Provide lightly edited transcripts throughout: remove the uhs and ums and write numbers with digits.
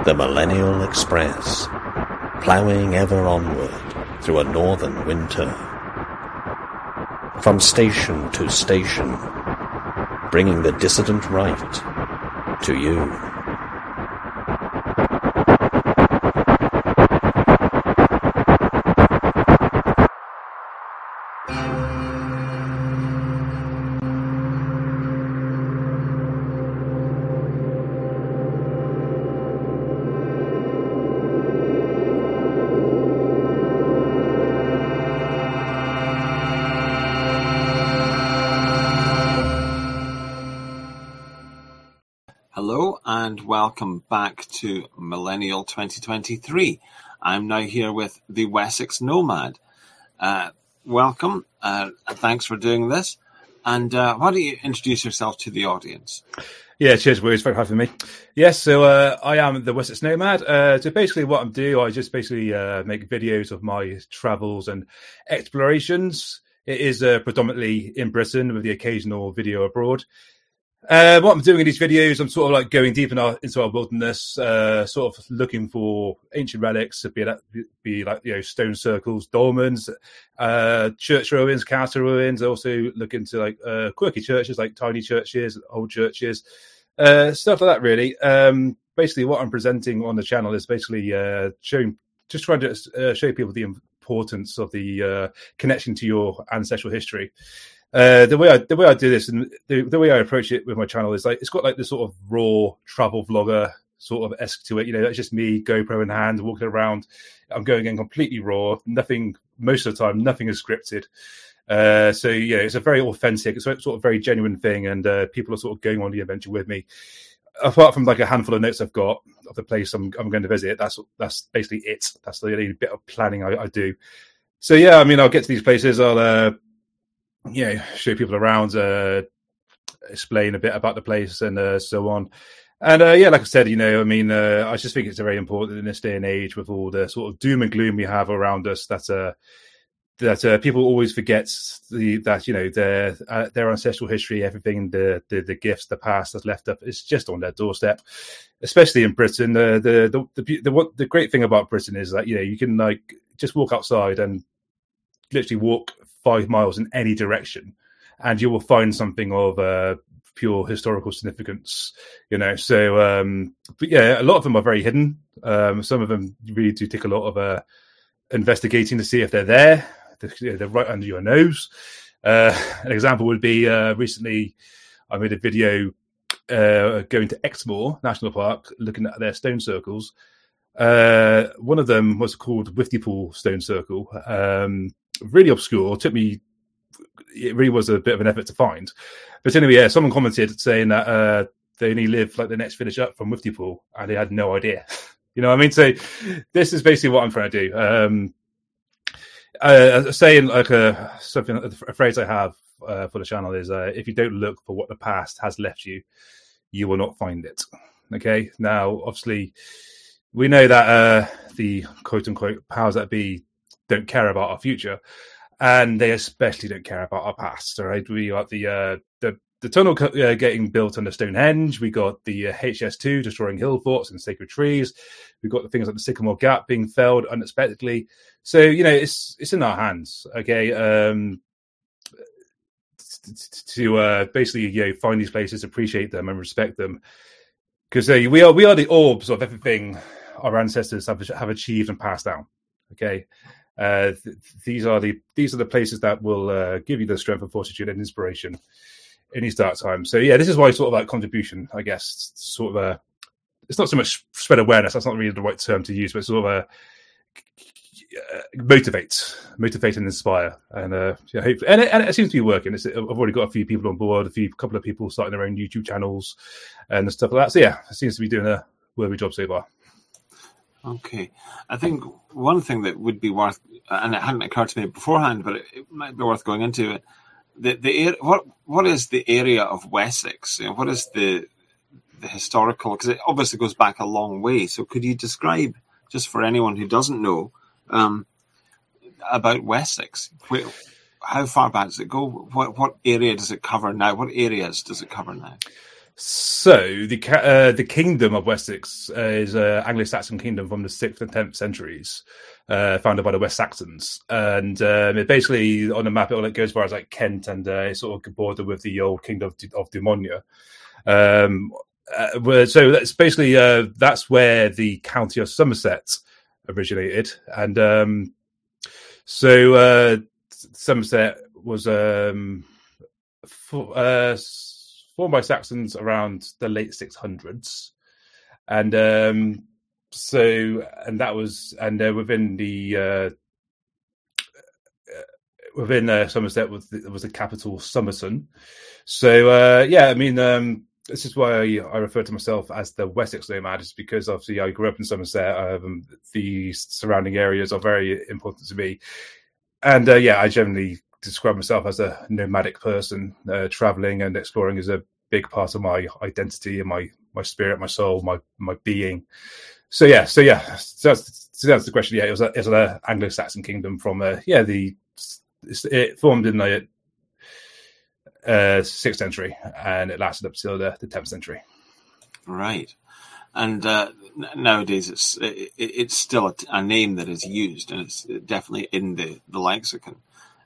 The Millennial Express, ploughing ever onward through a northern winter. From station to station, bringing the dissident right to you. Hello and welcome back to Millennial 2023. I'm now here with the Wessex Nomad. Welcome, thanks for doing this. And why don't you introduce yourself to the audience? Yeah, cheers, Will. It's very having me. Yes, so I am the Wessex Nomad. So basically what I do, I just basically make videos of my travels and explorations. It is predominantly in Britain with the occasional video abroad. What I'm doing in these videos, I'm sort of like going deep into our wilderness, sort of looking for ancient relics, be like, you know, stone circles, dolmens, church ruins, castle ruins. I also look into like quirky churches, like tiny churches, old churches, stuff like that. Really, basically, what I'm presenting on the channel is basically trying to show people the importance of the connection to your ancestral history. The way I do this and the way I approach it with my channel is like it's got like this sort of raw travel vlogger sort of esque to it. You know, it's just me, GoPro in hand, walking around. I'm going in completely raw. Nothing, most of the time, nothing is scripted. So yeah, it's a very authentic, it's sort of very genuine thing, and people are sort of going on the adventure with me. Apart from like a handful of notes I've got of the place I'm going to visit, that's basically it. That's the only bit of planning I do. So yeah, I mean, I'll get to these places. I'll show people around, explain a bit about the place and so on. And like I said, you know, I mean, I just think it's very important in this day and age with all the sort of doom and gloom we have around us that people always forget that, you know, their ancestral history, everything, the gifts, the past that's left up, it's just on their doorstep, especially in Britain. The great thing about Britain is that, you know, you can like just walk outside and literally walk 5 miles in any direction and you will find something of pure historical significance, you know. So but yeah, a lot of them are very hidden. Some of them really do take a lot of investigating to see if they're there. They're right under your nose. An example would be recently I made a video going to Exmoor National Park looking at their stone circles. One of them was called Withdepool Stone Circle. Really obscure. It really was a bit of an effort to find. But anyway, yeah, someone commented saying that they only live like the next village up from Withdepool and they had no idea. You know what I mean? So this is basically what I'm trying to do. Saying like a phrase I have for the channel is if you don't look for what the past has left you, you will not find it. Okay. Now, obviously, we know that the quote unquote powers that be don't care about our future, and they especially don't care about our past. All right, we got the tunnel getting built under Stonehenge. We got the HS2 destroying hill forts and sacred trees. We've got the things like the Sycamore Gap being felled unexpectedly. So you know, it's in our hands. Okay, to basically, you know, find these places, appreciate them, and respect them, because we are the orbs of everything our ancestors have achieved and passed down. Okay. These are the places that will give you the strength and fortitude and inspiration in these dark times. So yeah, this is why sort of like contribution, I guess, sort of it's not so much spread awareness. That's not really the right term to use, but sort of motivate and inspire. And yeah, hopefully, and it seems to be working. I've already got a few people on board, couple of people starting their own YouTube channels and stuff like that. So yeah, it seems to be doing a worthy job so far. Okay. I think one thing that would be worth, and it hadn't occurred to me beforehand, but it might be worth going into it. What is the area of Wessex? You know, what is the historical, because it obviously goes back a long way. So could you describe, just for anyone who doesn't know, about Wessex? How far back does it go? What area does it cover now? What areas does it cover now? So the kingdom of Wessex is an Anglo-Saxon kingdom from the 6th and 10th centuries, founded by the West Saxons, and it basically on the map it goes as far as like Kent, and it's sort of bordered with the old kingdom of Dumonia. So that's basically that's where the county of Somerset originated, and so Somerset was formed by Saxons around the late 600s, and within Somerset was the capital Somerton. So I mean. This is why I refer to myself as the Wessex nomad, is because obviously I grew up in Somerset. The surrounding areas are very important to me. And I generally describe myself as a nomadic person. Traveling and exploring is a big part of my identity and my spirit, my soul, my being. So that's the question. Yeah, it was an Anglo-Saxon kingdom from it formed in the 6th century, and it lasted up till the 10th century. Right, and nowadays it's still a name that is used, and it's definitely in the lexicon.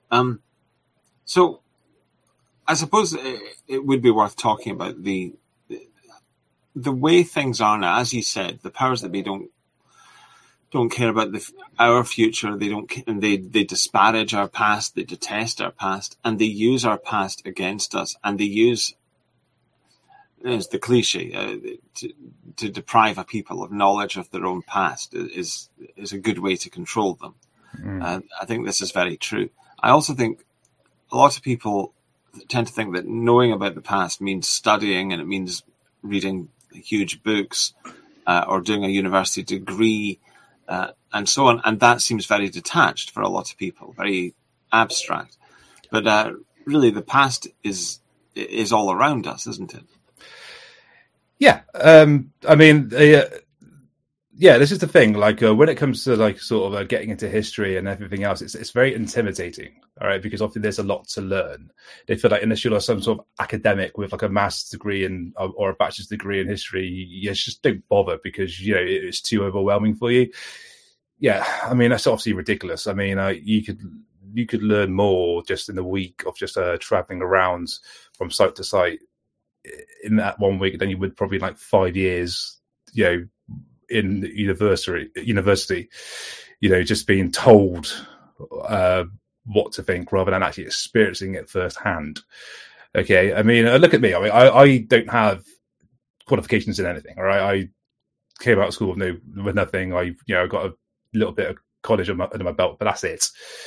So, I suppose it would be worth talking about the way things are now. As you said, the powers that be don't care about our future. They disparage our past. They detest our past, and they use our past against us. And they use, it's the cliche, to deprive a people of knowledge of their own past is a good way to control them. I think this is very true. I also think a lot of people tend to think that knowing about the past means studying, and it means reading huge books or doing a university degree. And so on, and that seems very detached for a lot of people, very abstract. But really, the past is all around us, isn't it? Yeah, I mean, this is the thing. Like when it comes to like sort of getting into history and everything else, it's very intimidating. All right, because often there's a lot to learn. They feel like unless you're some sort of academic with like a master's degree or a bachelor's degree in history, you just don't bother because it's too overwhelming for you. Yeah, I mean that's obviously ridiculous. I mean, you could learn more just in a week of just traveling around from site to site in that 1 week than you would probably like 5 years, in university, just being told what to think rather than actually experiencing it firsthand. Okay, I mean, look at me. I mean, I don't have qualifications in anything. All right, I came out of school with nothing. I got a little bit of college under my belt, but that's it.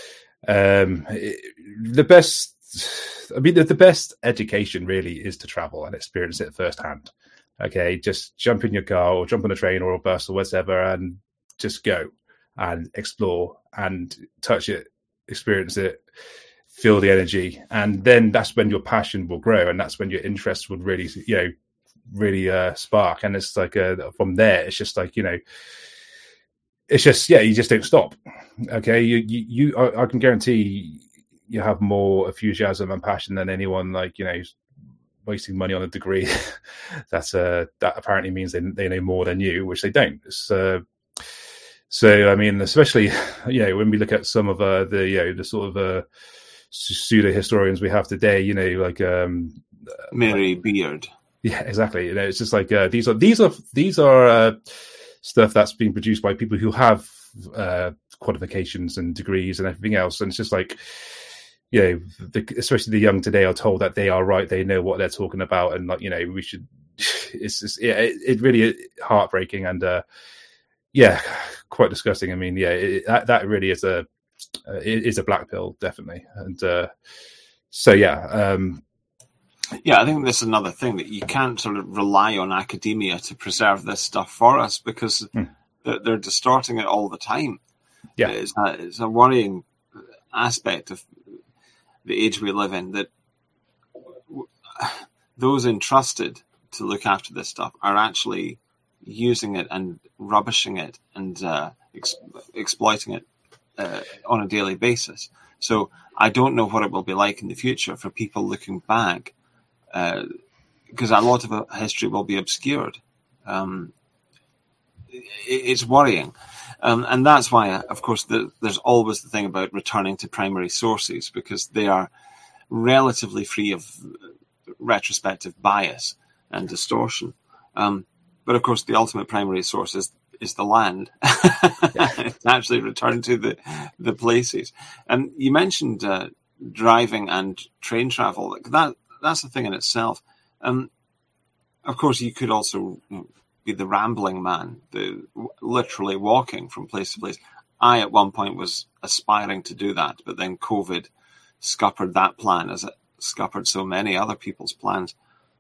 The best education really is to travel and experience it firsthand. Okay, just jump in your car or jump on a train or a bus or whatever and just go and explore and touch it, experience it, feel the energy. And then that's when your passion will grow, and that's when your interest would really, spark. And it's like from there, it's just like, it's just, you just don't stop. Okay, I can guarantee you have more enthusiasm and passion than anyone, like, wasting money on a degree that apparently means they know more than you, which they don't. So I mean, especially when we look at some of the sort of pseudo historians we have today, like Mary Beard. Yeah, exactly. It's just like these are stuff that's being produced by people who have qualifications and degrees and everything else, and it's just like, especially the young today are told that they are right, they know what they're talking about, and like, we should. It's just, it really is heartbreaking and quite disgusting. I mean, that really is a black pill, definitely, and I think this is another thing, that you can't sort of rely on academia to preserve this stuff for us, because they're distorting it all the time. Yeah, it's a worrying aspect of the age we live in, that those entrusted to look after this stuff are actually using it and rubbishing it and exploiting it on a daily basis. So I don't know what it will be like in the future for people looking back, because a lot of history will be obscured. It's worrying. And that's why, of course, there's always the thing about returning to primary sources, because they are relatively free of retrospective bias and distortion. But, of course, the ultimate primary source is the land. It's actually return to the places. And you mentioned driving and train travel. That's the thing in itself. Of course, you could also be the rambling man, literally walking from place to place. I, at one point, was aspiring to do that, but then COVID scuppered that plan, as it scuppered so many other people's plans.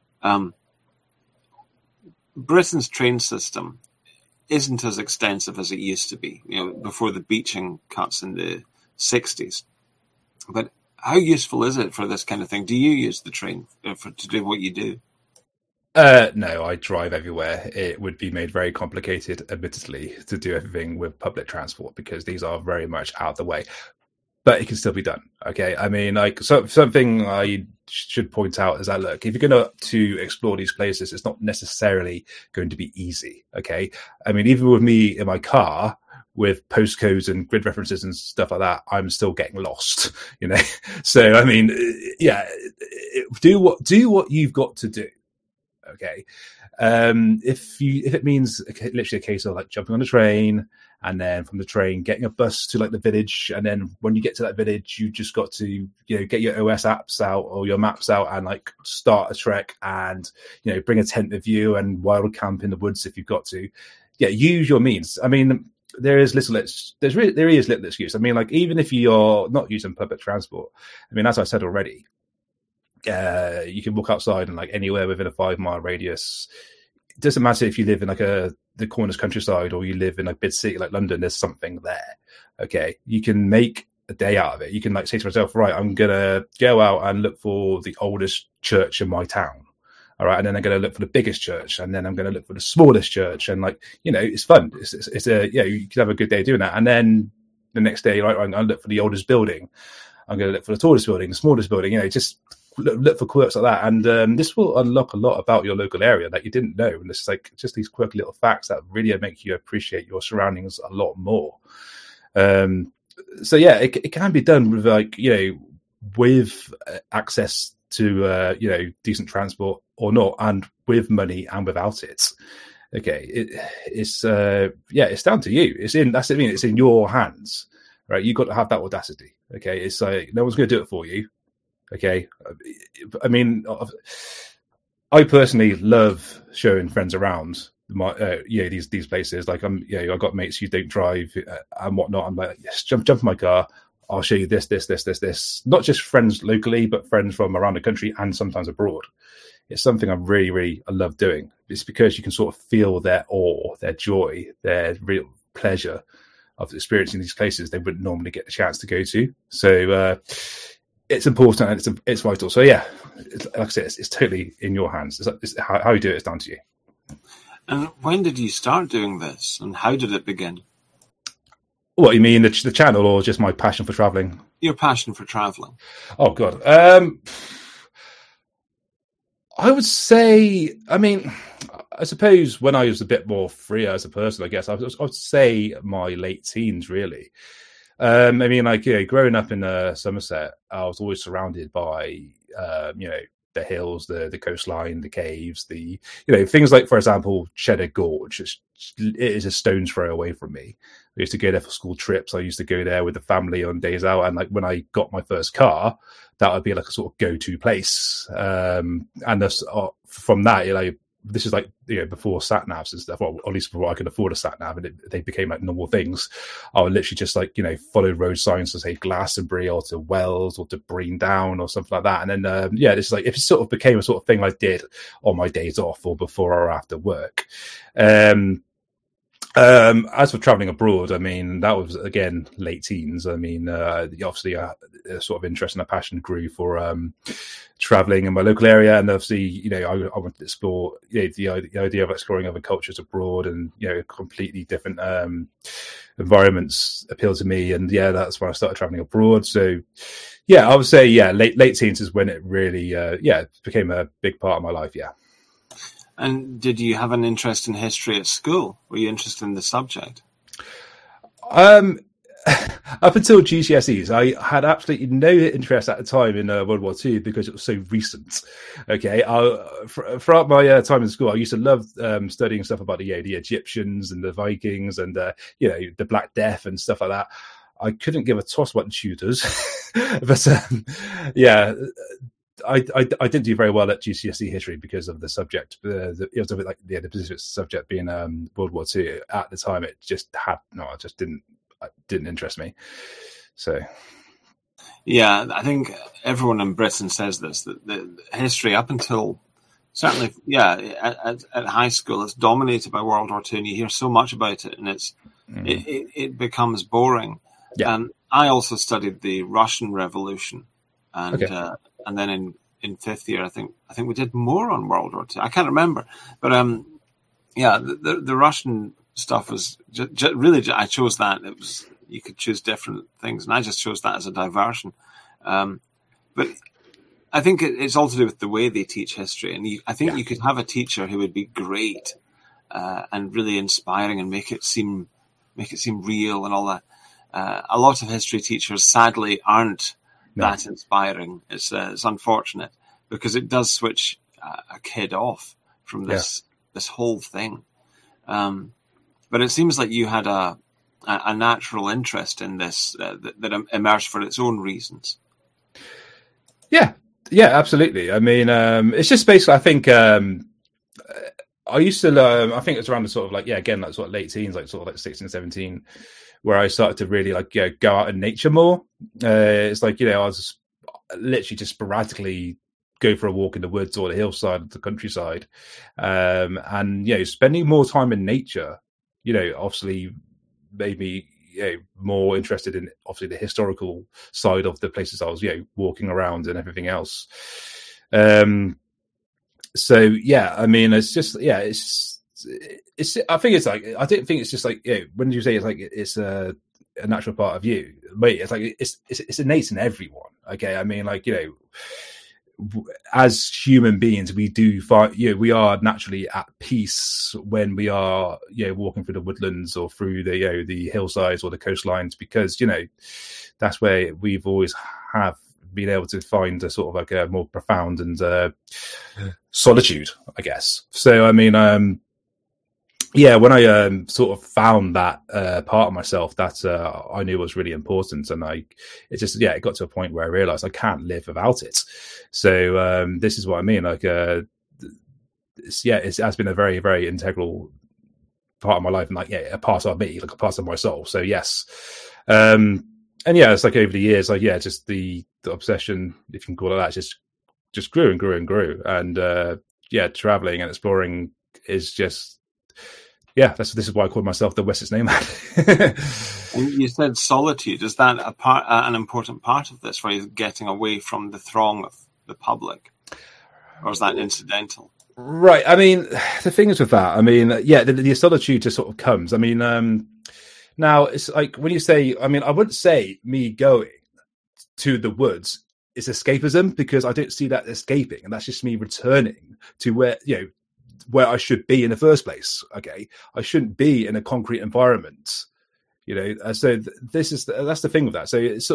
Britain's train system isn't as extensive as it used to be, before the beaching cuts in the 60s. But how useful is it for this kind of thing? Do you use the train to do what you do? No, I drive everywhere. It would be made very complicated, admittedly, to do everything with public transport, because these are very much out of the way. But it can still be done. Okay, I mean, something I should point out is that, look, if you're going to explore these places, it's not necessarily going to be easy. Okay, I mean, even with me in my car with postcodes and grid references and stuff like that, I'm still getting lost. So I mean, yeah, do what you've got to do. Okay, if it means literally a case of like jumping on a train, and then from the train getting a bus to like the village, and then when you get to that village, you just got to get your OS apps out or your maps out and like start a trek, and bring a tent with you and wild camp in the woods if you've got to. Yeah, use your means. I mean, there is little excuse. I mean, like, even if you're not using public transport, I mean, as I said already, you can walk outside and like anywhere within a 5-mile radius. It doesn't matter if you live in like the Cornish countryside or you live in a big city like London. There's something there. Okay, you can make a day out of it. You can like say to yourself, right, I'm gonna go out and look for the oldest church in my town. All right, and then I'm going to look for the biggest church, and then I'm going to look for the smallest church, and like it's fun. It's you can have a good day doing that, and then the next day, right, I'm going to look for the oldest building. I'm going to look for the tallest building, the smallest building. Just look for quirks like that, and this will unlock a lot about your local area that you didn't know. And it's like just these quirky little facts that really make you appreciate your surroundings a lot more. So yeah, it can be done with with access to decent transport or not, and with money and without it. Okay, it's down to you. It's in your hands, right? You've got to have that audacity. Okay, it's like no one's going to do it for you. Okay, I mean, I personally love showing friends around these places. Like I've got mates who don't drive and whatnot. I'm like, yes, jump in my car. I'll show you this. Not just friends locally, but friends from around the country and sometimes abroad. It's something I really love doing. It's because you can sort of feel their awe, their joy, their real pleasure of experiencing these places they wouldn't normally get the chance to go to. So it's important and it's vital. So yeah, like I said, it's totally in your hands. It's how you do it is down to you. And when did you start doing this, and how did it begin? What, you mean the channel, or just my passion for traveling? Your passion for traveling. Oh God, I would say. I mean, I suppose when I was a bit more free as a person, I guess I would say my late teens, really. I mean, like growing up in Somerset, I was always surrounded by the hills, the coastline, the caves, the things like, for example, Cheddar Gorge. It is a stone's throw away from me. I used to go there for school trips. I used to go there with the family on days out, and like when I got my first car, that would be like a sort of go-to place. And from that, this is like before sat navs and stuff, or at least before I could afford a sat nav, and they became like normal things. I would literally just follow road signs to say Glastonbury or to Wells or to Brean Down or something like that. And then this is like, if it sort of became a sort of thing I did on my days off or before or after work. As for traveling abroad, I mean, that was again late teens. I mean, obviously a sort of interest and a passion grew for traveling in my local area, and obviously, I wanted to explore the idea of exploring other cultures abroad, and completely different environments appealed to me, and that's when I started traveling abroad. So, I would say late teens is when it really became a big part of my life. Yeah. And did you have an interest in history at school? Were you interested in the subject? Up until GCSEs, I had absolutely no interest at the time in World War II because it was so recent. Okay, throughout my time in school, I used to love studying stuff about the Egyptians and the Vikings and the Black Death and stuff like that. I couldn't give a toss about the Tudors, but I didn't do very well at GCSE history because of the subject. It was a bit like the specific subject being World War II at the time. It just didn't interest me. So, yeah, I think everyone in Britain says this, that the history up until certainly, at high school, it's dominated by World War II, and you hear so much about it, and it becomes boring. Yeah. I also studied the Russian Revolution, and then in fifth year, I think we did more on World War II. I can't remember, but the Russian stuff was really. I chose that. It was, you could choose different things, and I just chose that as a diversion. But I think it's all to do with the way they teach history, and I think you could have a teacher who would be great and really inspiring and make it seem real and all that. A lot of history teachers, sadly, aren't that inspiring. It's unfortunate because it does switch a kid off from this whole thing. But it seems like you had a natural interest in this that emerged for its own reasons. Yeah, absolutely. I mean, it's just basically, I think I used to learn, I think it's around the sort of like sort of late teens, like sort of like 16, 17, where I started to really go out in nature more. It's like, I was literally just sporadically go for a walk in the woods or the hillside, the countryside. And, spending more time in nature, obviously made me more interested in obviously the historical side of the places I was, walking around and everything else. So yeah, I mean, it's just, it's. I think it's like, I don't think it's just like, when you say it's like it's a natural part of you, but it's like it's innate in everyone. Okay, I mean, like, as human beings, we do find, we are naturally at peace when we are, walking through the woodlands or through the hillsides or the coastlines, because that's where we've always have been able to find a sort of like a more profound and solitude, I guess. So I mean, when I sort of found that part of myself that I knew was really important, and it got to a point where I realized I can't live without it. So this is what I mean. Like, it has been a very, very integral part of my life, and a part of me, like a part of my soul. So yes, and it's like over the years, just the obsession, if you can call it that, just grew and grew and grew, and traveling and exploring is just. Yeah, this is why I call myself the Wessex Nomad. And you said solitude. Is that an important part of this, where you're getting away from the throng of the public? Or is that incidental? Right. I mean, the thing is with that, I mean, the solitude just sort of comes. I mean, now it's like when you say, I mean, I wouldn't say me going to the woods is escapism, because I don't see that escaping, and that's just me returning to where I should be in the first place. Okay, I shouldn't be in a concrete environment, so that's the thing with that. So it's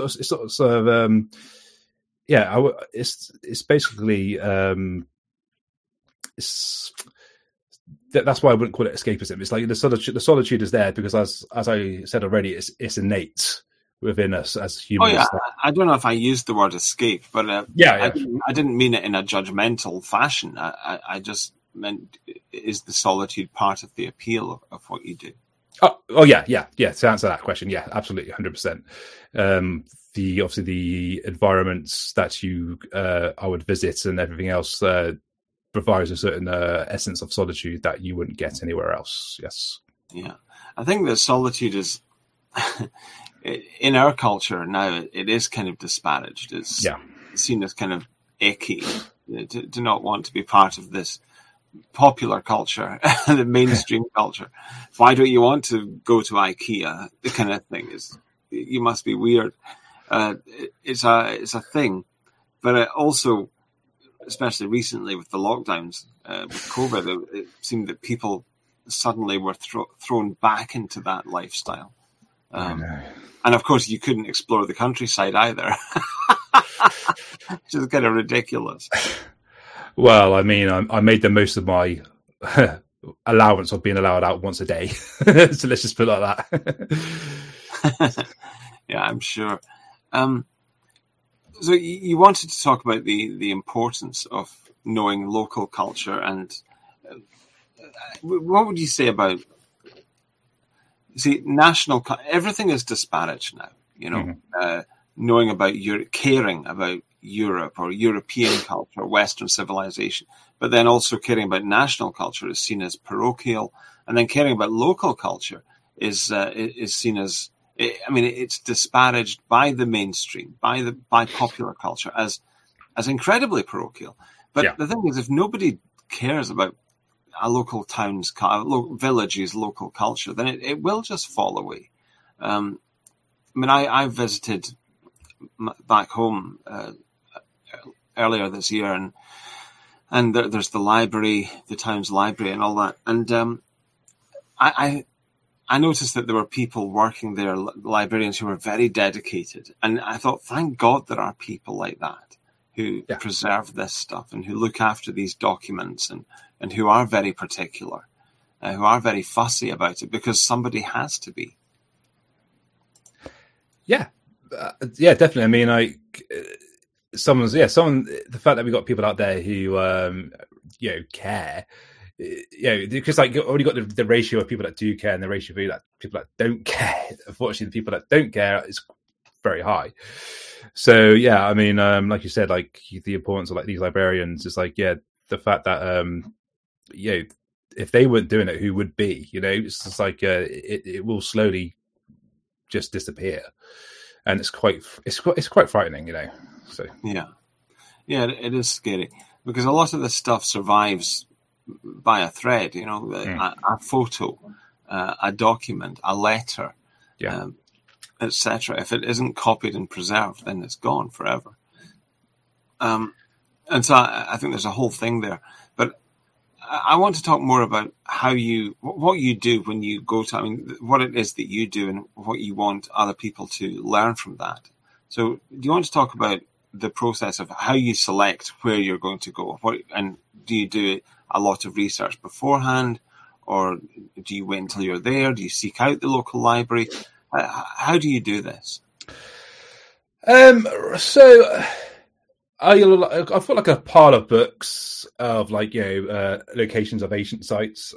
it's basically that's why I wouldn't call it escapism. It's like the solitude is there because, as I said already, it's innate within us as humans. Oh yeah, I don't know if I used the word escape, but I didn't mean it in a judgmental fashion. I just meant, is the solitude part of the appeal of what you do? Oh yeah. To answer that question, yeah, absolutely, 100%. Obviously the environments that I would visit and everything else provides a certain essence of solitude that you wouldn't get anywhere else. Yes. Yeah, I think that solitude is in our culture now. It is kind of disparaged. It's seen as kind of icky to not want to be part of this popular culture, the mainstream culture. Why don't you want to go to IKEA? The kind of thing is, you must be weird. It's a thing, but also especially recently with the lockdowns, with COVID, it seemed that people suddenly were thrown back into that lifestyle. And of course, you couldn't explore the countryside either, which is kind of ridiculous. Well, I mean, I made the most of my allowance of being allowed out once a day. So let's just put it like that. Yeah, I'm sure. So you wanted to talk about the importance of knowing local culture, and what would you say about? See, everything is disparaged now. You know, knowing about caring about Europe or European culture, Western civilization, but then also caring about national culture is seen as parochial, and then caring about local culture is seen as, I mean, it's disparaged by the mainstream, by popular culture as incredibly parochial. But the thing is, if nobody cares about a local town's village's local culture, then it will just fall away. I mean, I visited back home earlier this year, and there's the library, the town's library, and all that. And I noticed that there were people working there, librarians who were very dedicated. And I thought, thank God there are people like that who preserve this stuff and who look after these documents and who are very particular, who are very fussy about it, because somebody has to be. Yeah, definitely. I mean, the fact that we got people out there who, care, because like already got the ratio of people that do care and the ratio of people that don't care. Unfortunately, the people that don't care is very high. So yeah, I mean, like you said, like the importance of like these librarians is like, the fact that if they weren't doing it, who would be? You know, it's just like it will slowly just disappear, and it's quite frightening, you know. So yeah, it is scary because a lot of this stuff survives by a thread, you know, a photo, a document, a letter, etc. If it isn't copied and preserved, then it's gone forever. And so I think there's a whole thing there. But I want to talk more about what you do when you go to, I mean, what it is that you do and what you want other people to learn from that. So do you want to talk about the process of how you select where you're going to go? And do you do a lot of research beforehand, or do you wait until you're there? Do you seek out the local library? How do you do this? So I've got like a pile of books of like, locations of ancient sites.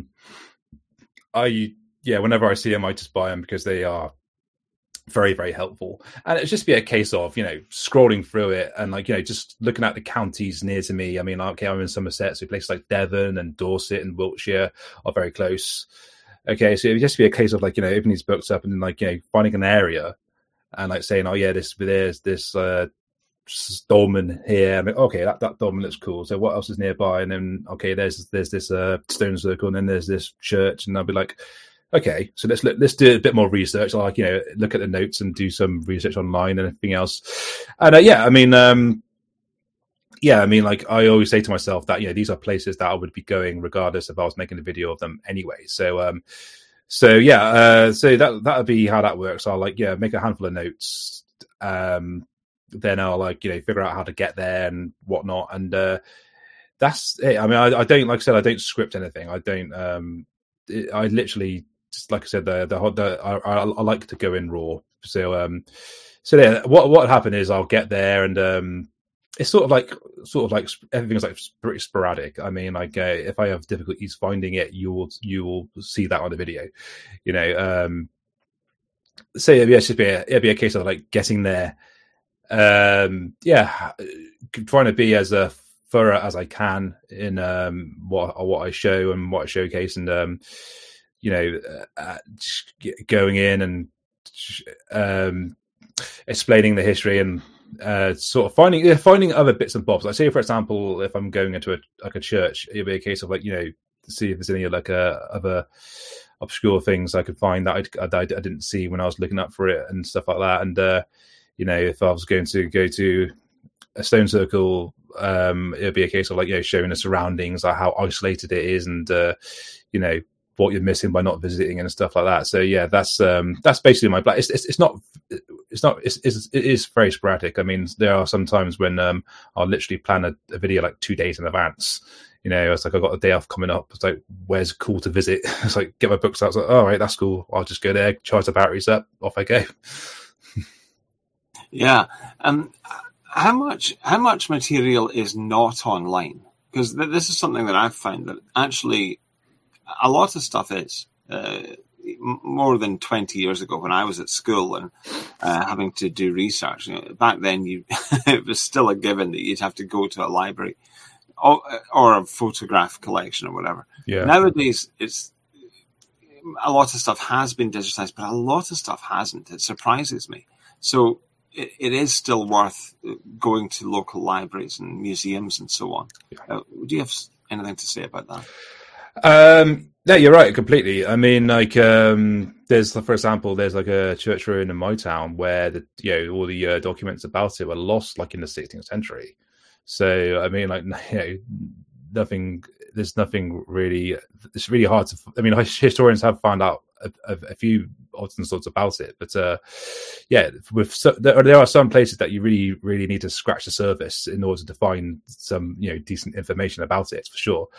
Whenever I see them, I just buy them because they are very, very helpful. And it's just be a case of, scrolling through it and like, just looking at the counties near to me. I mean, I'm in Somerset, so places like Devon and Dorset and Wiltshire are very close. Okay, so it would just be a case of like, opening these books up and then like, finding an area and like saying, there's this dolmen here. I mean, okay, that dolmen looks cool. So what else is nearby? And then, okay, there's this stone circle, and then there's this church, and I'll be like, okay, so let's do a bit more research. I'll like, look at the notes and do some research online and everything else. And like I always say to myself that, these are places that I would be going regardless if I was making a video of them anyway. So that would be how that works. I'll like, make a handful of notes. Then I'll like, figure out how to get there and whatnot. And that's it. I mean, I don't, like I said, I don't script anything. I don't, I literally, just like I said, I like to go in raw. So what happened is I'll get there and it's sort of like everything's like pretty sporadic. I mean, like if I have difficulties finding it, you will see that on the video, So it'd be a case of like getting there. Trying to be as thorough as I can in what I show and what I showcase, and going in and explaining the history and sort of finding other bits and bobs. Like, say for example, if I'm going into a church, it'd be a case of like see if there's any like other obscure things I could find that I didn't see when I was looking up for it and stuff like that. And if I was going to go to a stone circle, it'll be a case of like, showing the surroundings, like how isolated it is, and what you're missing by not visiting and stuff like that. So yeah, that's basically my plan. It is very sporadic. I mean, there are some times when I'll literally plan a video like 2 days in advance. It's like, I've got a day off coming up. It's like, where's cool to visit? It's like, get my books out. It's like, all right, that's cool. I'll just go there, charge the batteries up, off I go. Yeah. How much material is not online? Because this is something that I've found that actually a lot of stuff is. More than 20 years ago, when I was at school and having to do research, back then it was still a given that you'd have to go to a library or a photograph collection or whatever. Yeah. Nowadays, it's a lot of stuff has been digitized, but a lot of stuff hasn't. It surprises me. So it is still worth going to local libraries and museums and so on. Yeah. Do you have anything to say about that? Yeah, you're right, completely. I mean, like, there's, for example, there's like a church ruin in my town where all the documents about it were lost, like in the 16th century. So, I mean, like, nothing. There's nothing really. It's really hard to. I mean, historians have found out a few odds and sorts about it, but there are some places that you really, really need to scratch the surface in order to find some, decent information about it, for sure.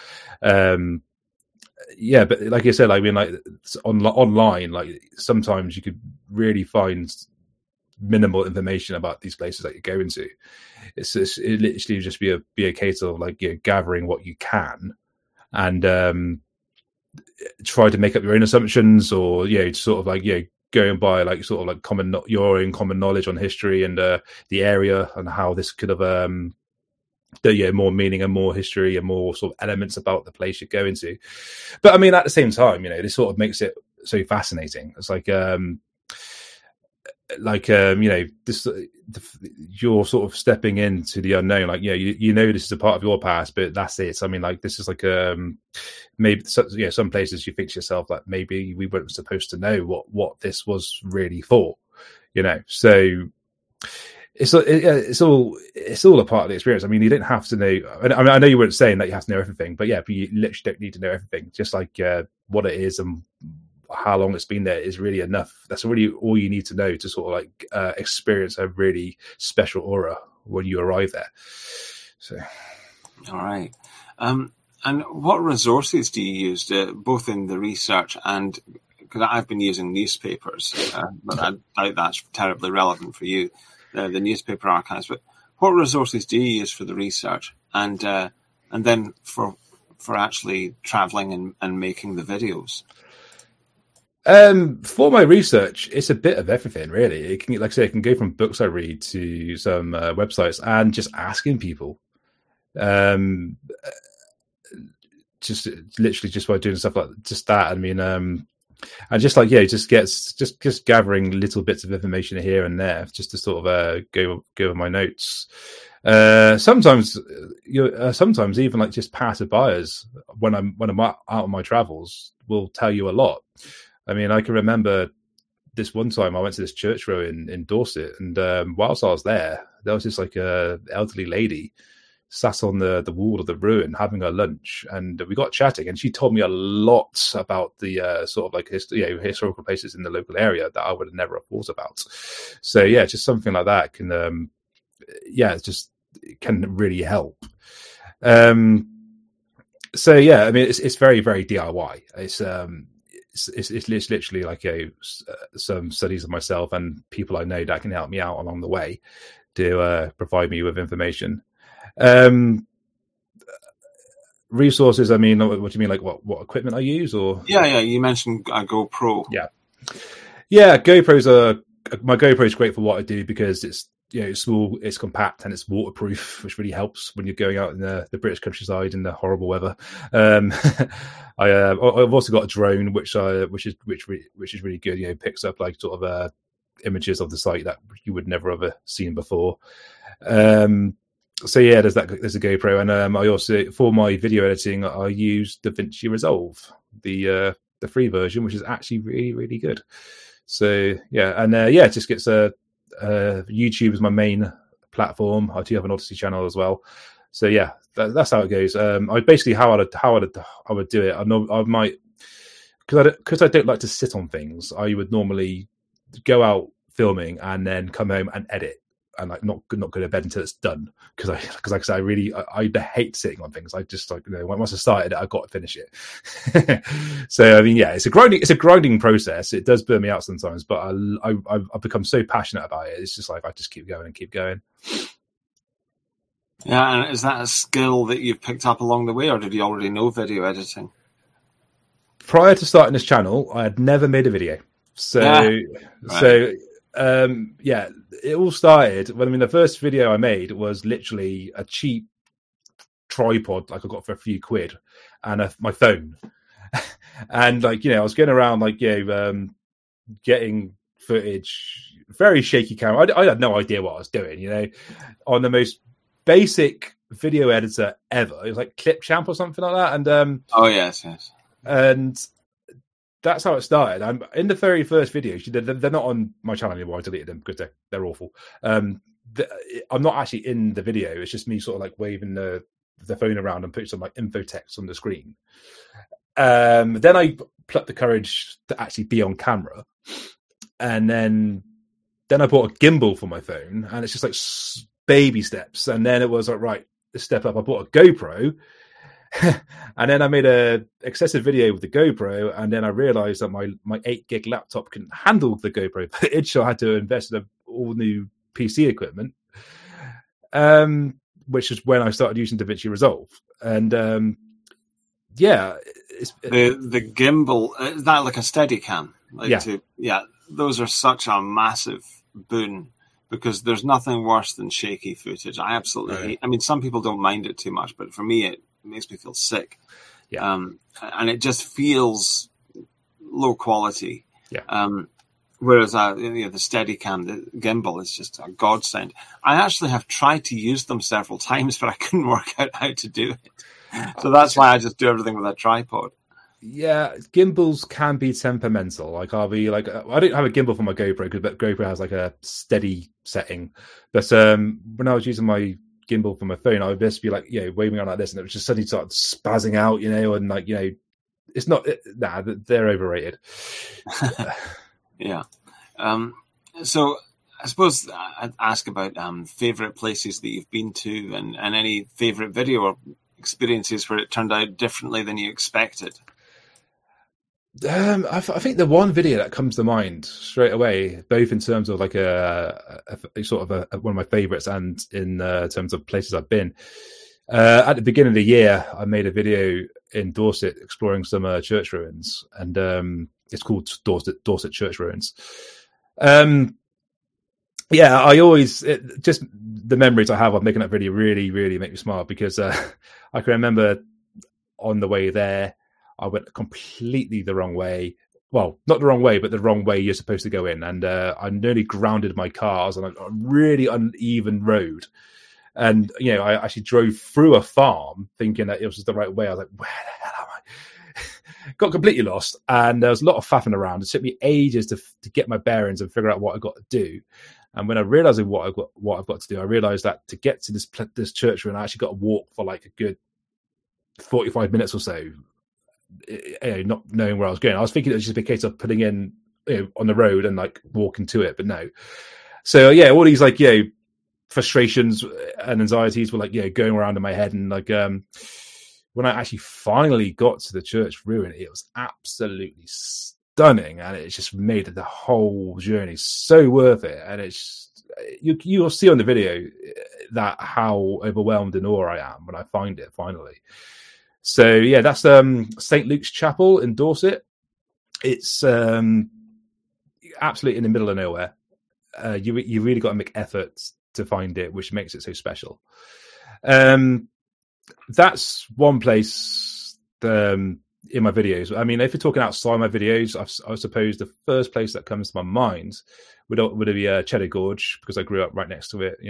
Yeah, but like you said, I mean, like online, like sometimes you could really find minimal information about these places that you go into. It literally just be a case of like gathering what you can, and try to make up your own assumptions, or sort of like going by like sort of like your own common knowledge on history and the area and how this could have more meaning and more history and more sort of elements about the place you're going to. But I mean, at the same time, this sort of makes it so fascinating. It's like you're sort of stepping into the unknown. Like, this is a part of your past, but that's it. So, I mean, like, this is like maybe some places you think to yourself like, maybe we weren't supposed to know what this was really for, so it's all a part of the experience. I mean, you don't have to know. I mean, I know you weren't saying that you have to know everything, but but you literally don't need to know everything. Just like what it is and how long it's been there is really enough. That's really all you need to know to sort of like experience a really special aura when you arrive there. So, all right. And what resources do you use, both in the research and, because I've been using newspapers, but I doubt that's terribly relevant for you. The newspaper archives, but what resources do you use for the research and then for actually traveling and making the videos? For my research, it's a bit of everything, really. It can, like I say, it can go from books I read to some websites and just asking people. Just literally just by doing stuff like just that. I mean, and just like just gathering little bits of information here and there, just to sort of go over my notes. Sometimes even like just passerbyers when I'm out on my travels will tell you a lot. I mean, I can remember this one time I went to this church ruin in Dorset, and whilst I was there was this like elderly lady sat on the wall of the ruin having her lunch, and we got chatting, and she told me a lot about the sort of like historical places in the local area that I would have never have thought about. So yeah, just something like that can it can really help. So yeah, I mean, it's very, very DIY. It's literally like some studies of myself and people I know that can help me out along the way to provide me with information. Resources, I mean, what do you mean, like what equipment I use? Or you mentioned a GoPro. My GoPro is great for what I do because it's it's small, it's compact, and it's waterproof, which really helps when you're going out in the British countryside in the horrible weather. I've also got a drone which is really good. Picks up like sort of images of the site that you would never have seen before. So yeah, there's a GoPro, and I also, for my video editing, I use DaVinci Resolve, the free version, which is actually really, really good. So yeah, and it just gets YouTube is my main platform. I do have an Odyssey channel as well. So yeah, that's how it goes. I basically how I would do it. I might, because I don't like to sit on things. I would normally go out filming and then come home and edit, and like not go to bed until it's done, because like I said, I hate sitting on things. I just like, once I started it, I've got to finish it. So I mean, yeah, it's a grinding process. It does burn me out sometimes, but I've become so passionate about it. It's just like I just keep going and keep going. Yeah, and is that a skill that you've picked up along the way, or did you already know video editing? Prior to starting this channel, I had never made a video. So it all started when, the first video I made was literally a cheap tripod, like I got for a few quid, and my phone. And like, I was going around like, getting footage, very shaky camera. I had no idea what I was doing, on the most basic video editor ever. It was like Clipchamp or something like that. And oh yes. And that's how it started. I'm in the very first videos. They're not on my channel anymore. I deleted them because they're awful. I'm not actually in the video. It's just me sort of like waving the phone around and putting some like info text on the screen. Then I plucked the courage to actually be on camera, and then I bought a gimbal for my phone, and it's just like baby steps. And then it was like, right, this step up. I bought a GoPro. And then I made a excessive video with the GoPro, and then I realized that my 8 gig laptop couldn't handle the GoPro footage, so I had to invest in all new PC equipment, which is when I started using DaVinci Resolve. And the gimbal, is that like a Steadicam? Those are such a massive boon, because there's nothing worse than shaky footage. I absolutely hate. I mean, some people don't mind it too much, but for me, it makes me feel sick. And it just feels low quality. Whereas the Steadicam, the gimbal, is just a godsend. I actually have tried to use them several times, but I couldn't work out how to do it. So that's why I just do everything with a tripod. Yeah, gimbals can be temperamental. Like I'll be like, I don't have a gimbal for my GoPro, because GoPro has like a steady setting. But when I was using my gimbal for my phone, I would just be like, waving around like this, and it would just suddenly start spazzing out, and like, it's not. They're overrated. Yeah. So I suppose I'd ask about favorite places that you've been to, and any favorite video or experiences where it turned out differently than you expected. I think the one video that comes to mind straight away, both in terms of like a sort of one of my favorites, and in terms of places I've been. At the beginning of the year, I made a video in Dorset exploring some church ruins, and it's called Dorset Church Ruins. I always just the memories I have of making that video really, really make me smile, because I can remember on the way there, I went completely the wrong way. Well, not the wrong way, but the wrong way you're supposed to go in. And I nearly grounded my cars on a really uneven road. And, I actually drove through a farm thinking that it was the right way. I was like, where the hell am I? Got completely lost. And there was a lot of faffing around. It took me ages to get my bearings and figure out what I got to do. And when I realized what I've got to do, I realized that to get to this church ruin, I actually got to walk for like a good 45 minutes or so. Not knowing where I was going. I was thinking it was just a case of putting in on the road and like walking to it, but no. So all these like frustrations and anxieties were like going around in my head, and like when I actually finally got to the church ruin, it was absolutely stunning, and it just made the whole journey so worth it. And it's you'll see on the video that how overwhelmed in awe I am when I find it finally. So that's St. Luke's Chapel in Dorset. It's absolutely in the middle of nowhere. You really got to make efforts to find it, which makes it so special. That's one place in my videos. I mean, if you're talking outside my videos, I suppose the first place that comes to my mind would be Cheddar Gorge, because I grew up right next to it.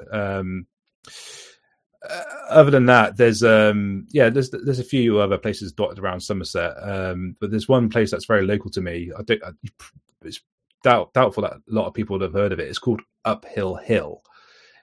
Other than that, there's a few other places dotted around Somerset, but there's one place that's very local to me. It's doubtful that a lot of people have heard of it. It's called Uphill Hill.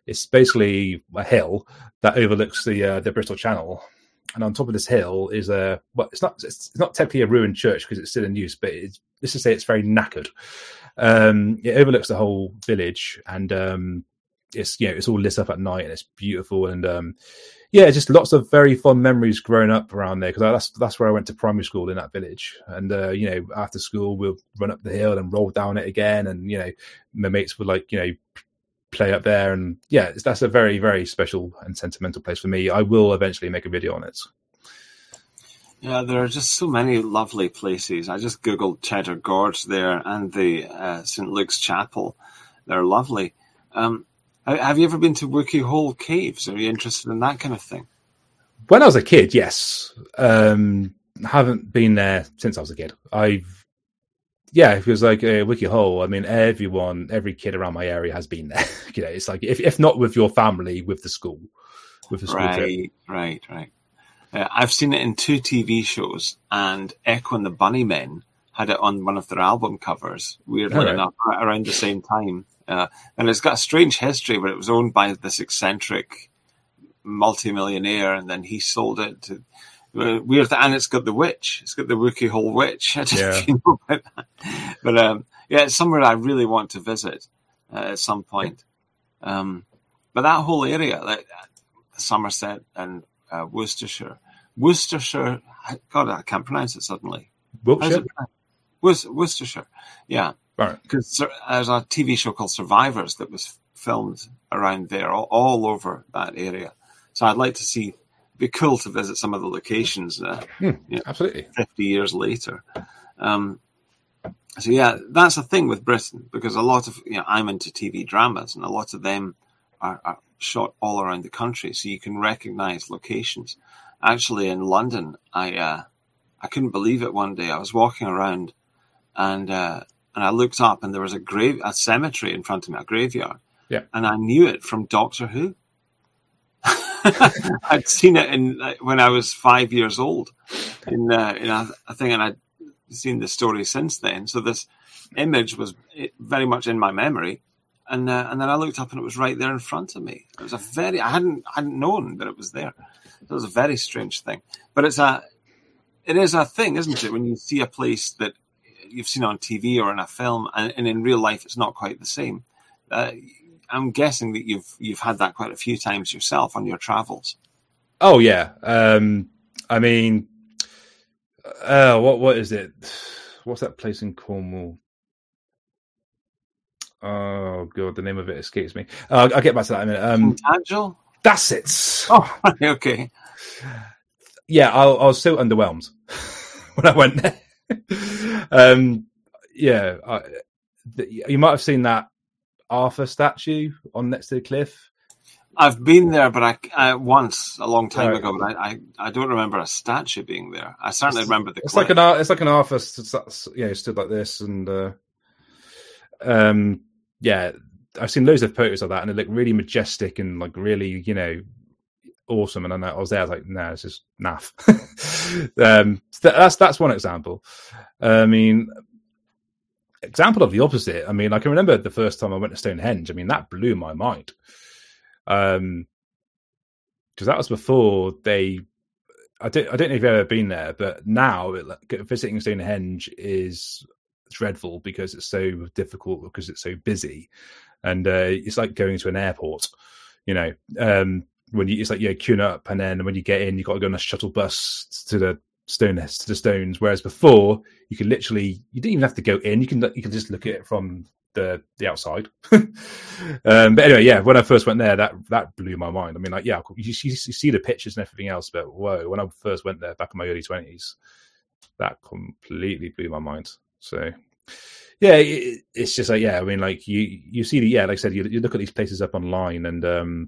It's basically a hill that overlooks the Bristol Channel, and on top of this hill is it's not technically a ruined church because it's still in use, but let's just say it's very knackered. It overlooks the whole village, and it's all lit up at night, and it's beautiful, and just lots of very fond memories growing up around there, because that's where I went to primary school, in that village. And after school we'll run up the hill and roll down it again, and my mates would play up there, and that's a very, very special and sentimental place for me. I will eventually make a video on it. Yeah, there are just so many lovely places. I just googled Cheddar Gorge there and the St. Luke's Chapel. They're lovely. Have you ever been to Wookey Hole Caves? Are you interested in that kind of thing? When I was a kid, yes. Haven't been there since I was a kid. It was like Wookey Hole. I mean, every kid around my area has been there. It's like if not with your family, with the school trip. Right. I've seen it in 2 TV shows, and Echo and the Bunnymen had it on one of their album covers, weirdly enough, around the same time. And it's got a strange history where it was owned by this eccentric multimillionaire, and then he sold it to weird. And it's got the witch. It's got the Wookey Hole witch. I don't know if you know about that. But it's somewhere I really want to visit at some point. But that whole area, like Somerset and Worcestershire, God, I can't pronounce it suddenly. Worcestershire, yeah. Because there's a TV show called Survivors that was filmed around there, all over that area. So I'd like to see. It'd be cool to visit some of the locations. Absolutely. 50 years later. That's the thing with Britain, because a lot of I'm into TV dramas, and a lot of them are shot all around the country, so you can recognise locations. Actually, in London, I couldn't believe it. One day I was walking around, and I looked up, and there was a cemetery in front of me, a graveyard. Yeah. And I knew it from Doctor Who. I'd seen it when I was 5 years old in a thing, and I'd seen the story since then. So this image was very much in my memory. And then I looked up, and it was right there in front of me. It was I hadn't known that it was there. It was a very strange thing. But it is a thing, isn't it? When you see a place that you've seen on TV or in a film, and in real life it's not quite the same. I'm guessing that you've had that quite a few times yourself on your travels. Oh yeah. I mean, what is it? What's that place in Cornwall? Oh god, the name of it escapes me. I'll get back to that in a minute. Tintagel? That's it. Oh, okay. Yeah, I was so underwhelmed when I went there. You might have seen that Arthur statue on next to the cliff. I've been there, but I once a long time ago. But I don't remember a statue being there. I certainly remember the. It's like an Arthur, stood like this, and I've seen loads of photos of that, and it looked really majestic and like really, awesome. And I was there, I was like, no, it's just naff. That's one example. I mean, example of the opposite. I mean, I can remember the first time I went to Stonehenge. I mean, that blew my mind. Because that was before I don't know if you've ever been there, but now visiting Stonehenge is dreadful because it's so difficult, because it's so busy, and it's like going to an airport. When it's like queuing up, and then when you get in, you got to go on a shuttle bus to the stones. Whereas before, you didn't even have to go in. You can just look at it from the outside. But anyway, when I first went there, that blew my mind. I mean, you see the pictures and everything else, but whoa, when I first went there back in my early 20s, that completely blew my mind. So it's just like, I mean, like you see like I said, you look at these places up online, and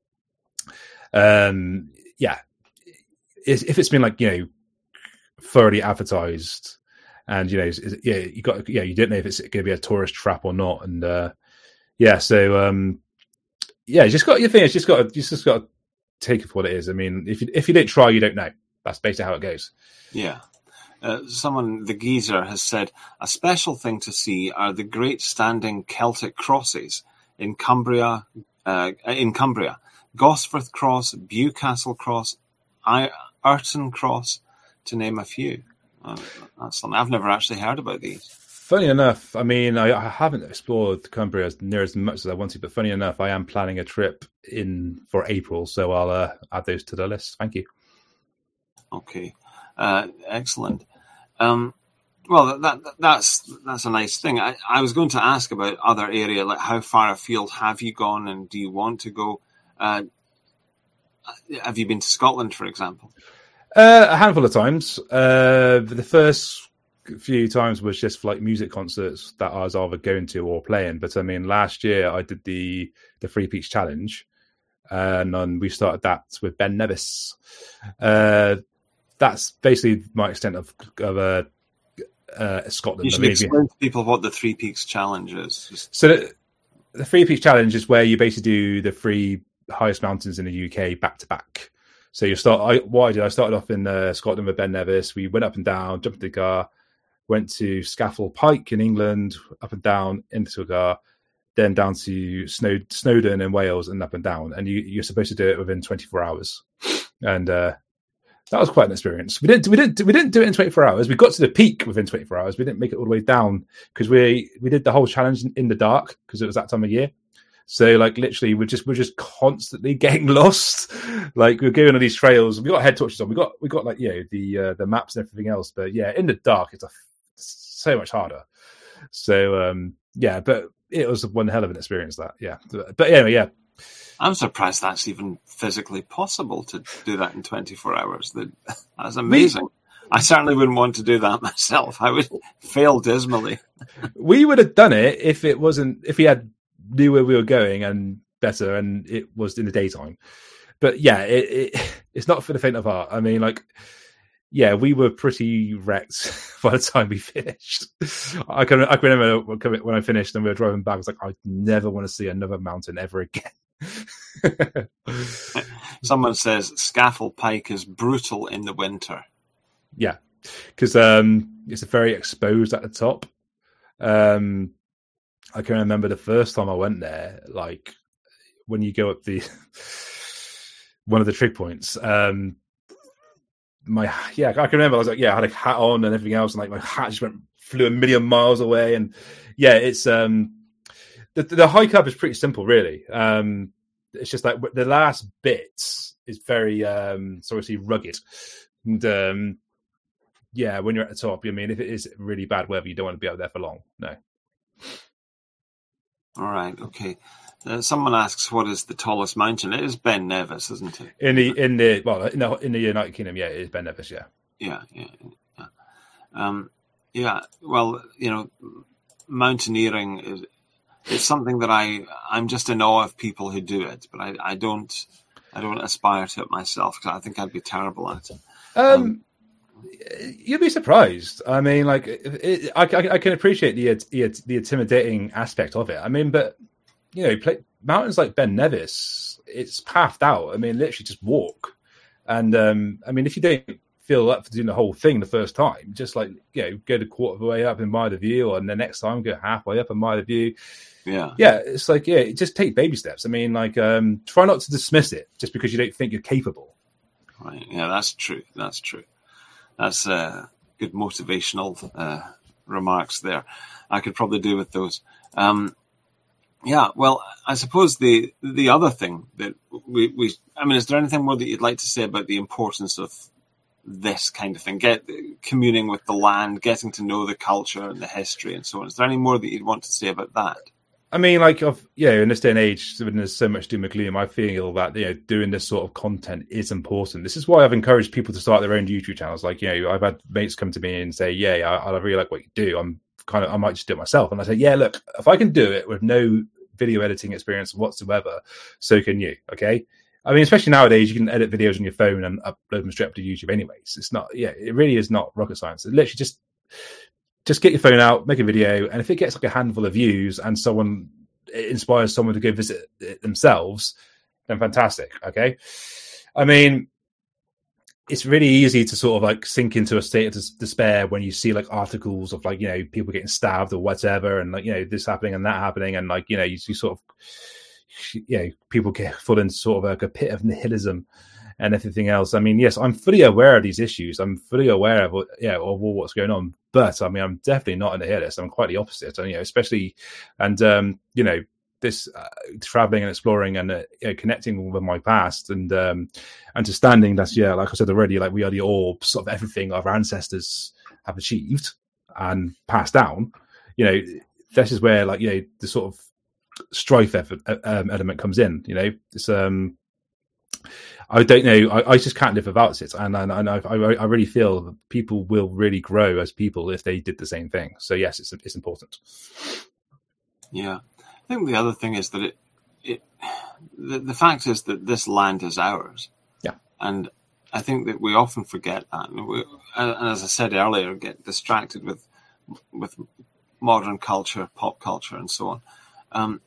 if it's been like thoroughly advertised, and you don't know if it's going to be a tourist trap or not, and you just got to take it for what it is. I mean, if you don't try, you don't know. That's basically how it goes. Yeah. The geezer has said, a special thing to see are the great standing Celtic crosses in Cumbria, in Cumbria. Gosforth Cross, Bewcastle Cross, Urton Cross, to name a few. That's something I've never actually heard about these. Funny enough, I mean, I haven't explored Cumbria near as much as I want to, but funny enough, I am planning a trip in for April, so I'll add those to the list. Thank you. Okay, excellent. Well, that's a nice thing. I was going to ask about other area, like how far afield have you gone, and do you want to go? Have you been to Scotland, for example? A handful of times. The first few times was just for like music concerts that I was either going to or playing. But I mean, last year I did the Three Peaks Challenge, and we started that with Ben Nevis. That's basically my extent of Scotland. You should explain to people what the Three Peaks Challenge is. So the Three Peaks Challenge is where you basically do the three highest mountains in the UK back to back. So you start. I started off in Scotland with Ben Nevis. We went up and down, jumped in the car, went to Scafell Pike in England, up and down into a car, then down to Snowdon in Wales, and up and down. And you're supposed to do it within 24 hours. And that was quite an experience. We didn't do it in 24 hours. We got to the peak within 24 hours. We didn't make it all the way down because we did the whole challenge in the dark because it was that time of year. So like literally we're just constantly getting lost. Like we're going on these trails. We got head torches on. We got like, you know, the maps and everything else. But yeah, in the dark it's so much harder. So yeah, but it was one hell of an experience that. Yeah. But anyway, yeah. I'm surprised that's even physically possible to do that in 24 hours. That's amazing. I certainly wouldn't want to do that myself. I would fail dismally. We would have done it if we had knew where we were going and better, and it was in the daytime. But yeah, it's not for the faint of heart. I mean, like, yeah, we were pretty wrecked by the time we finished. I can remember when I finished and we were driving back, I was like, I never want to see another mountain ever again. Someone says Scafell Pike is brutal in the winter. Yeah, because it's very exposed at the top. I can remember the first time I went there, like when you go up one of the trig points. I can remember I was like, yeah, I had a hat on and everything else, and like my hat just flew a million miles away. And yeah, it's the hike up is pretty simple, really. It's just like the last bit is very obviously rugged, and yeah, when you're at the top, I mean, if it is really bad weather, you don't want to be up there for long. No. All right. Okay. Someone asks, "What is the tallest mountain?" It is Ben Nevis, isn't it? In the United Kingdom, yeah, it is Ben Nevis. Yeah. Yeah. Well, you know, mountaineering is something that I'm just in awe of people who do it, but I don't aspire to it myself because I think I'd be terrible at it. You'd be surprised. I mean, like, I can appreciate the intimidating aspect of it. I mean, but you know, mountains like Ben Nevis, it's pathed out. I mean, literally just walk. And I mean, if you don't feel up for doing the whole thing the first time, just like, you know, go the quarter of the way up and admire the view, and the next time go halfway up and admire the view. Yeah, it's like, yeah, just take baby steps. I mean, like, try not to dismiss it just because you don't think you're capable. Right. Yeah, that's true. That's good motivational remarks there. I could probably do with those. Yeah, well, I suppose the other thing that I mean, is there anything more that you'd like to say about the importance of this kind of thing? Communing with the land, getting to know the culture and the history and so on. Is there any more that you'd want to say about that? I mean, like, in this day and age, when there's so much doom and gloom, I feel that, you know, doing this sort of content is important. This is why I've encouraged people to start their own YouTube channels. Like, you know, I've had mates come to me and say, yeah, I really like what you do. I might just do it myself. And I say, yeah, look, if I can do it with no video editing experience whatsoever, so can you. Okay. I mean, especially nowadays, you can edit videos on your phone and upload them straight up to YouTube anyways. It's not, it really is not rocket science. It literally just get your phone out, make a video, and if it gets like a handful of views and it inspires someone to go visit it themselves, then fantastic. Okay. I mean, it's really easy to sort of like sink into a state of despair when you see like articles of like, you know, people getting stabbed or whatever, and like, you know, this happening and that happening, and like, you know, you sort of, people get fall into sort of like a pit of nihilism and everything else. I mean, yes, I'm fully aware of these issues. I'm fully aware of what's going on. But I mean, I'm definitely not a nihilist. I'm quite the opposite. And especially, and this traveling and exploring and connecting with my past and understanding that, like I said already, like we are the orbs of everything our ancestors have achieved and passed down. This is where the sort of strife element comes in. It's I don't know. I just can't live without it, and I really feel that people will really grow as people if they did the same thing. So yes, it's important. Yeah, I think the other thing is that the fact is that this land is ours. Yeah, and I think that we often forget that, and as I said earlier, get distracted with modern culture, pop culture, and so on.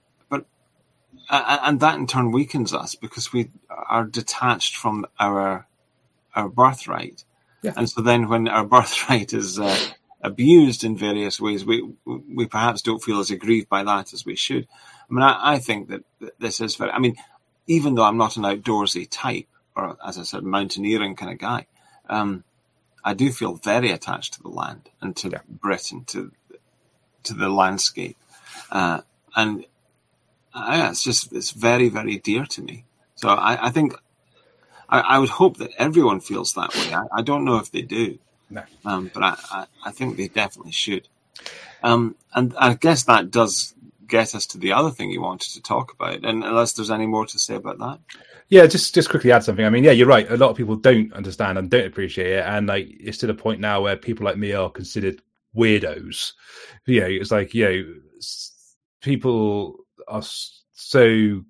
And that in turn weakens us because we are detached from our birthright. Yeah. And so then when our birthright is abused in various ways, we perhaps don't feel as aggrieved by that as we should. I mean, I think that this is very, I mean, even though I'm not an outdoorsy type, or as I said, mountaineering kind of guy, I do feel very attached to the land and to Britain, to the landscape. And it's very, very dear to me. So I think I would hope that everyone feels that way. I don't know if they do, no. But I think they definitely should. And I guess that does get us to the other thing you wanted to talk about. And unless there's any more to say about that. Yeah, just quickly add something. I mean, yeah, you're right. A lot of people don't understand and don't appreciate it. And it's to the point now where people like me are considered weirdos. It's like, people are so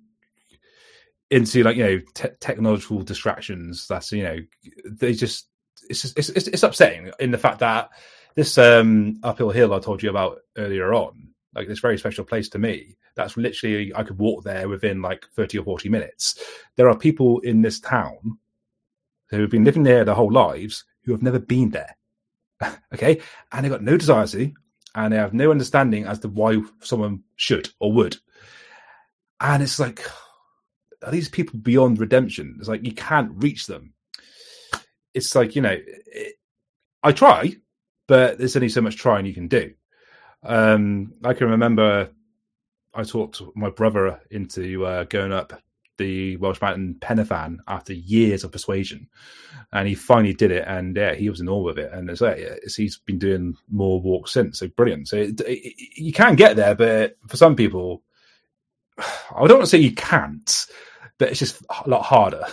into technological distractions that's they just it's upsetting in the fact that this uphill hill I told you about earlier on, like this very special place to me, that's literally I could walk there within like 30 or 40 minutes. There are people in this town who have been living there their whole lives who have never been there. Okay, and they've got no desire to, and they have no understanding as to why someone should or would. And it's like, are these people beyond redemption? It's like you can't reach them. It's like, I try, but there's only so much trying you can do. I can remember I talked my brother into going up the Welsh mountain Penafan after years of persuasion, and he finally did it, and he was in awe with it. And it's like he's been doing more walks since. So brilliant. So you can get there, but for some people, I don't want to say you can't, but it's just a lot harder,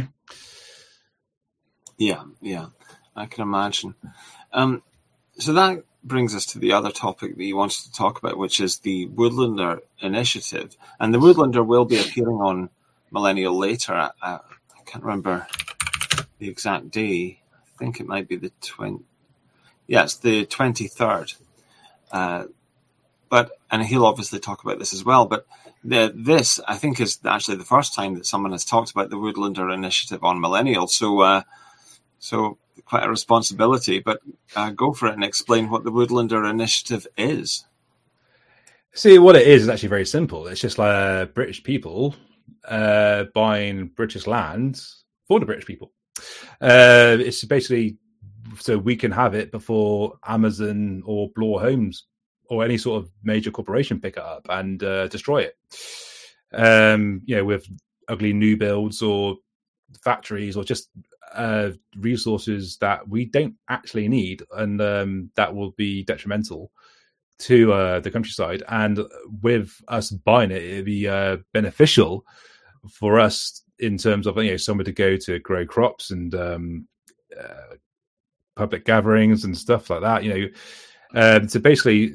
Yeah, I can imagine. So that brings us to the other topic that you wanted to talk about, which is the Woodlander Initiative. And the Woodlander will be appearing on Millennial later. I can't remember the exact day. I think it might be the 23rd. And he'll obviously talk about this as well. But this, I think, is actually the first time that someone has talked about the Woodlander Initiative on Millennial. So quite a responsibility. But go for it and explain what the Woodlander Initiative is. See, what it is actually very simple. It's just like British people buying British land for the British people. It's basically so we can have it before Amazon or Bloor Homes or any sort of major corporation pick it up and destroy it. With ugly new builds or factories or just resources that we don't actually need, and that will be detrimental to the countryside. And with us buying it, it'd be beneficial for us in terms of somewhere to go to grow crops and public gatherings and stuff like that. To basically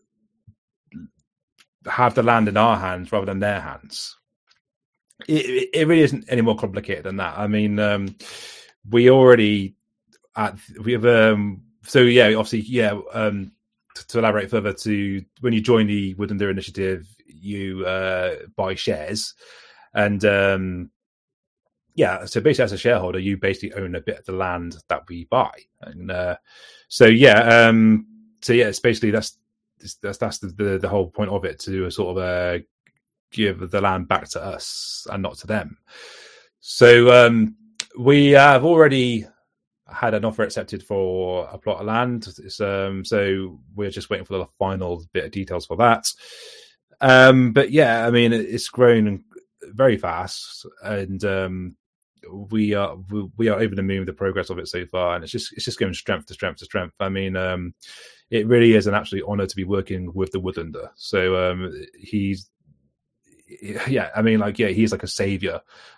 have the land in our hands rather than their hands. It really isn't any more complicated than that. I mean, we already have obviously to elaborate further, to when you join the Woodlander Initiative, you buy shares, and so basically as a shareholder, you basically own a bit of the land that we buy, and it's basically that's the whole point of it, to sort of give the land back to us and not to them. So we have already had an offer accepted for a plot of land. So we're just waiting for the final bit of details for that. But yeah, I mean, it's grown very fast, and we are over the moon with the progress of it so far, and it's just going strength to strength to strength. I mean, it really is an absolute honor to be working with the Woodlander. So he's like a savior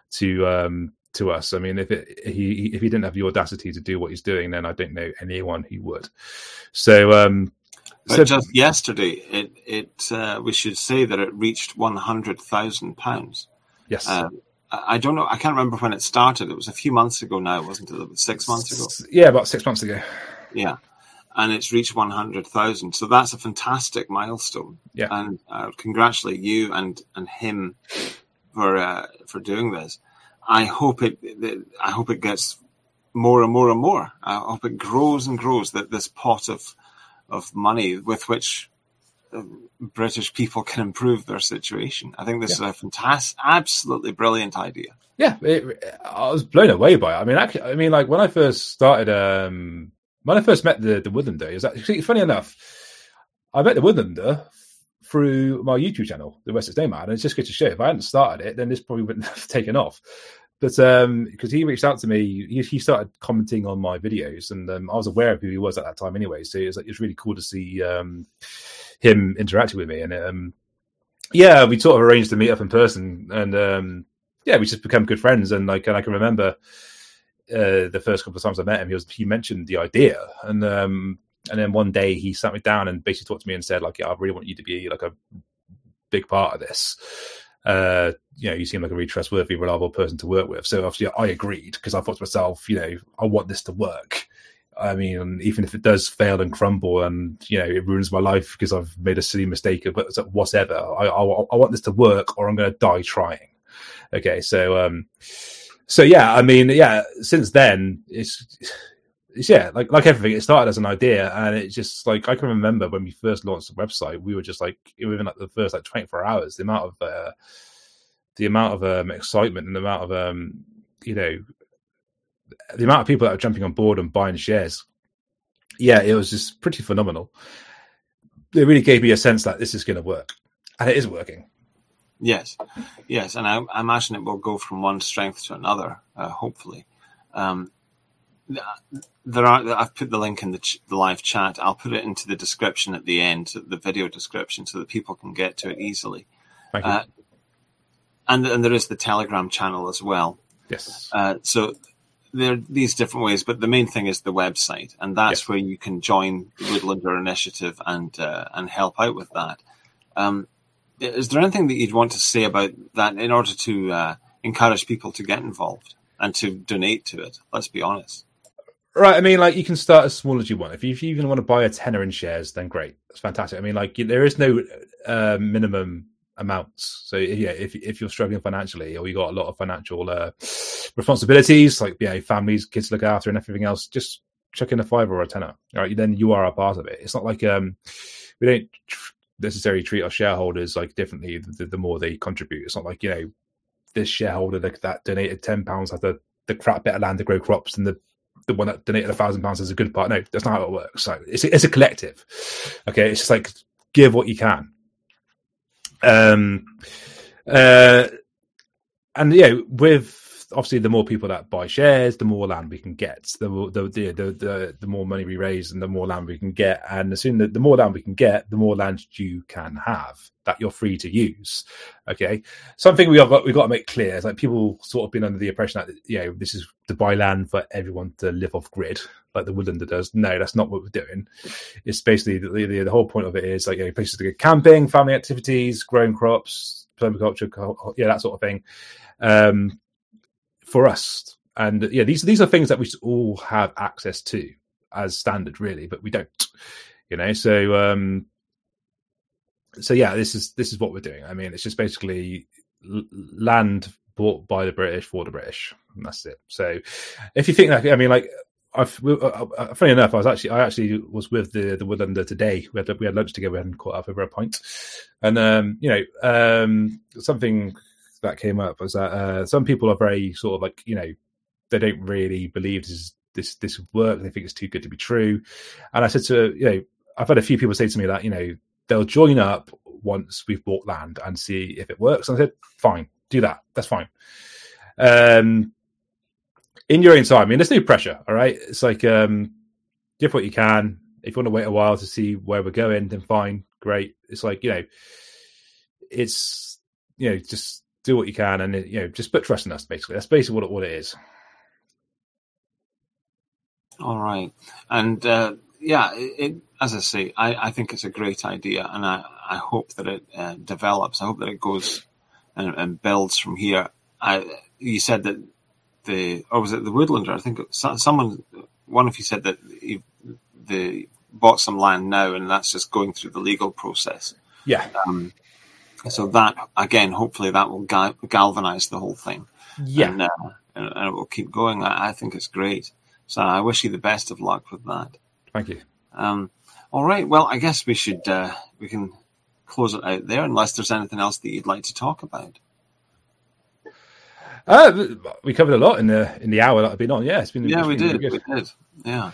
to us. I mean, if he didn't have the audacity to do what he's doing, then I don't know anyone who would. So just yesterday, we should say that it reached £100,000. Yes. I don't know. I can't remember when it started. It was a few months ago now, wasn't it? 6 months ago. Yeah, about 6 months ago. Yeah, and it's reached 100,000. So that's a fantastic milestone. Yeah, and congratulate you and him for doing this. I hope it gets more and more and more. I hope it grows and grows. That this pot of money with which British people can improve their situation. I think this is a fantastic, absolutely brilliant idea. Yeah, I was blown away by it. I mean, like when I first started, when I first met the Woodlander, it was actually funny enough. I met the Woodlander through my YouTube channel, The Wessex Nomad, and it's just good to show. If I hadn't started it, then this probably wouldn't have taken off. But because he reached out to me, he started commenting on my videos, and I was aware of who he was at that time anyway. So it's really cool to see him interacting with me. And we sort of arranged to meet up in person, and we just become good friends. And I can remember the first couple of times I met him, he mentioned the idea, and then one day he sat me down and basically talked to me and said, like, I really want you to be like a big part of this. You seem like a really trustworthy, reliable person to work with. So obviously I agreed, because I thought to myself, I want this to work. I mean, even if it does fail and crumble and, it ruins my life because I've made a silly mistake, but whatever, I want this to work, or I'm going to die trying. Okay. So yeah, I mean, since then it's like everything, it started as an idea, and it's just like, I can remember when we first launched the website, we were just like, within like the first 24 hours, the amount of excitement and the amount of the amount of people that are jumping on board and buying shares. Yeah, it was just pretty phenomenal. It really gave me a sense that this is going to work, and it is working. Yes, and I imagine it will go from one strength to another. Hopefully. I've put the link in the live chat. I'll put it into the description at the end, the video description, so that people can get to it easily. Thank you. And there is the Telegram channel as well. Yes. So there are these different ways, but the main thing is the website, and that's where you can join the Woodlander Initiative and help out with that. Is there anything that you'd want to say about that in order to encourage people to get involved and to donate to it? Let's be honest. Right. I mean, like, you can start as small as you want. If you even want to buy a tenner in shares, then great. It's fantastic. I mean, like, there is no minimum amounts. So if you're struggling financially, or you got a lot of financial responsibilities, like families, kids to look after, and everything else, just chuck in a $5 or a tenner. All right, then you are a part of it. It's not like we don't necessarily treat our shareholders like differently the more they contribute. It's not like this shareholder that donated £10 has the crap bit of land to grow crops, and the one that donated £1,000 is a good part. No, that's not how it works. So it's a collective. Okay, it's just like, give what you can. And with obviously the more people that buy shares, the more land we can get. The more money we raise, and the more land we can get. And the more land we can get, the more land you can have that you're free to use. Okay, something we've got to make clear is, like, people sort of been under the impression that this is to buy land for everyone to live off grid, like the Woodlander does. No, that's not what we're doing. It's basically the whole point of it is, like, places to go camping, family activities, growing crops, permaculture, that sort of thing. For us, and these are things that we should all have access to as standard, really, but we don't. So this is what we're doing. I mean, it's just basically land bought by the British for the British, and that's it. So if you think that, I mean, like, funny enough, I actually was with the Woodlander today. We had lunch together and caught up over a pint. And something that came up was that some people are very sort of like, they don't really believe this would work. They think it's too good to be true. And I said to I've had a few people say to me that they'll join up once we've bought land and see if it works. And I said, fine, do that. That's fine. In your own time. I mean, there's no pressure, all right? It's like, give what you can. If you want to wait a while to see where we're going, then fine, great. It's like, it's, just do what you can and, just put trust in us, basically. That's basically what it is. All right. And, as I say, I think it's a great idea, and I hope that it develops. I hope that it goes and builds from here. You said that was it the Woodlander? I think one of you said that they bought some land now, and that's just going through the legal process. Yeah. So that, again, hopefully that will galvanize the whole thing. Yeah. And it will keep going. I think it's great. So I wish you the best of luck with that. Thank you. All right. Well, I guess we can close it out there, unless there's anything else that you'd like to talk about. We covered a lot in the hour that I've been on. Yeah, it's been. Yeah, we did. We did. Yeah.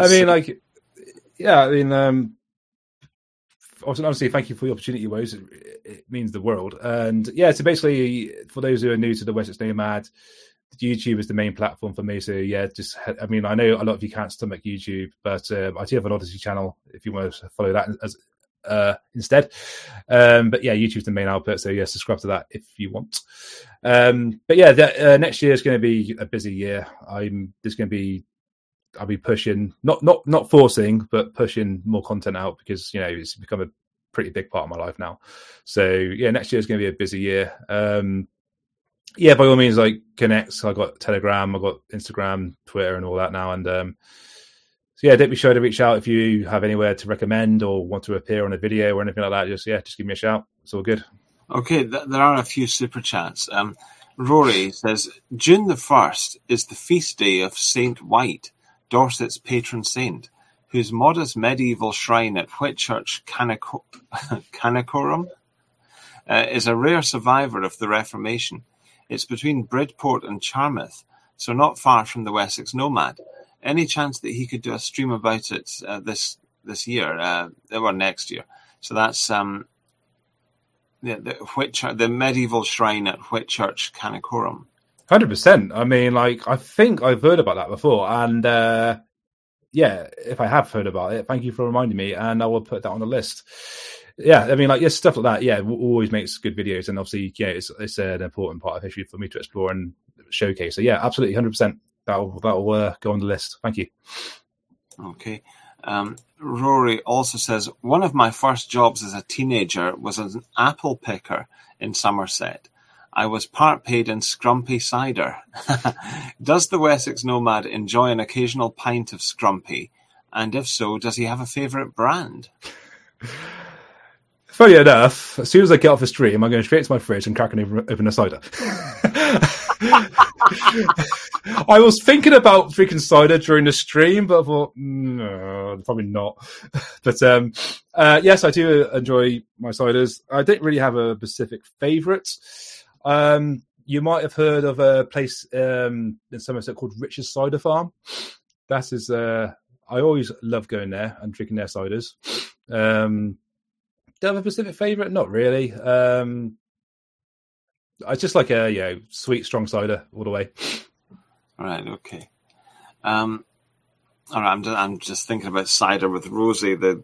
Obviously, thank you for the opportunity, Woes. It means the world. And yeah, so basically, for those who are new to the Wessex Nomad, YouTube is the main platform for me. So yeah, I know a lot of you can't stomach YouTube, but I do have an Odyssey channel if you want to follow that as instead. But yeah, YouTube's the main output. So yeah, subscribe to that if you want. But yeah, next year is going to be a busy year. I'll be pushing, not forcing, but pushing more content out because, it's become a pretty big part of my life now. So yeah, next year is going to be a busy year. Yeah, by all means, connect. I got Telegram, I got Instagram, Twitter, and all that now. And so yeah, don't be sure to reach out if you have anywhere to recommend or want to appear on a video or anything like that. Just give me a shout. It's all good. Okay, there are a few super chats. Rory says, June the 1st is the feast day of Saint White, Dorset's patron saint, whose modest medieval shrine at Whitchurch Canacorum is a rare survivor of the Reformation. It's between Bridport and Charmouth, so not far from the Wessex Nomad. Any chance that he could do a stream about it this year or next year? So that's the medieval shrine at Whitchurch Canacorum. 100%. I mean, I think I've heard about that before, and yeah, if I have heard about it, thank you for reminding me, and I will put that on the list. Yeah, I mean, stuff like that. Yeah, always makes good videos, and obviously, yeah, it's an important part of history for me to explore and showcase. So yeah, absolutely, 100%. That'll go on the list. Thank you. Okay. Rory also says, one of my first jobs as a teenager was as an apple picker in Somerset. I was part paid in scrumpy cider. Does the Wessex Nomad enjoy an occasional pint of scrumpy? And if so, does he have a favourite brand? Funny enough, as soon as I get off the stream, I'm going straight to my fridge and cracking open a cider. I was thinking about drinking cider during the stream, but I thought, no, probably not. But yes, I do enjoy my ciders. I don't really have a specific favourite. You might have heard of a place in Somerset called Richard's Cider Farm. That is, I always love going there and drinking their ciders. Do I have a specific favourite? Not really. I just like a sweet, strong cider all the way. All right, okay. All right, I'm just thinking about cider with Rosie. And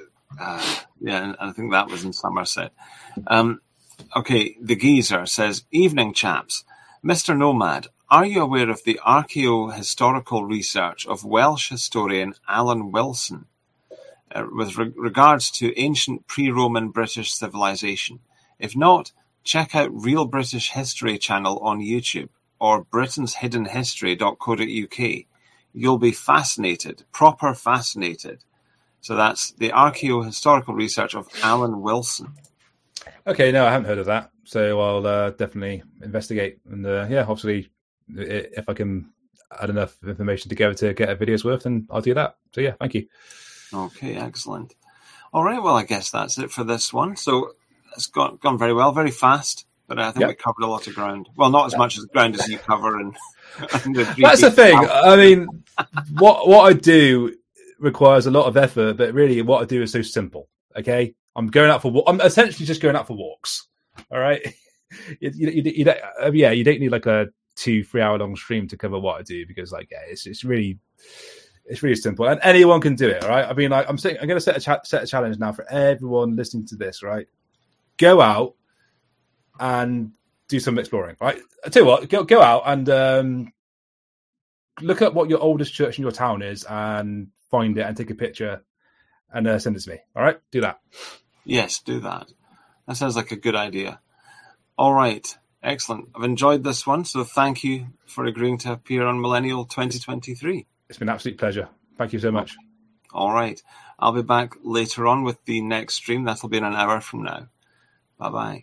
I think that was in Somerset. Okay, the Geezer says, evening, chaps. Mr. Nomad, are you aware of the archaeo-historical research of Welsh historian Alan Wilson with regards to ancient pre-Roman British civilization? If not, check out Real British History channel on YouTube or britainshiddenhistory.co.uk. You'll be fascinated, proper fascinated. So that's the archaeo-historical research of Alan Wilson. Okay, no, I haven't heard of that. So I'll definitely investigate. And obviously, if I can add enough information together to get a video's worth, then I'll do that. So yeah, thank you. Okay, excellent. All right, well, I guess that's it for this one. So it's gone very well, very fast, but I think we covered a lot of ground. Well, not as much as ground as you cover. And that's the thing. I mean, what I do requires a lot of effort, but really what I do is so simple. Okay, I'm essentially just going out for walks. All right, you don't need like a 2-3 hour long stream to cover what I do, because it's really simple and anyone can do it. All right, I mean, I'm going to set a challenge now for everyone listening to this. Right, go out and do some exploring. Right, I tell you what, go out and look at what your oldest church in your town is and find it and take a picture and send it to me. All right, do that. Yes, do that. That sounds like a good idea. All right, excellent. I've enjoyed this one, so thank you for agreeing to appear on Millennial 2023. It's been an absolute pleasure. Thank you so much. All right. I'll be back later on with the next stream. That'll be in an hour from now. Bye-bye.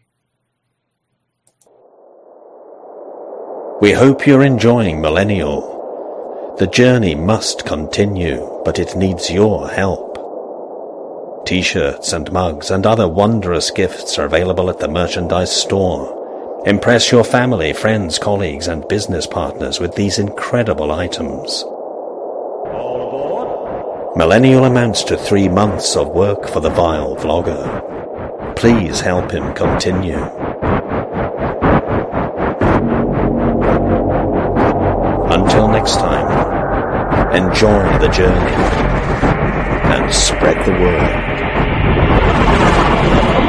We hope you're enjoying Millennial. The journey must continue, but it needs your help. T-shirts and mugs and other wondrous gifts are available at the merchandise store. Impress your family, friends, colleagues, and business partners with these incredible items. Millennial amounts to 3 months of work for the vile vlogger. Please help him continue. Until next time, enjoy the journey and spread the word.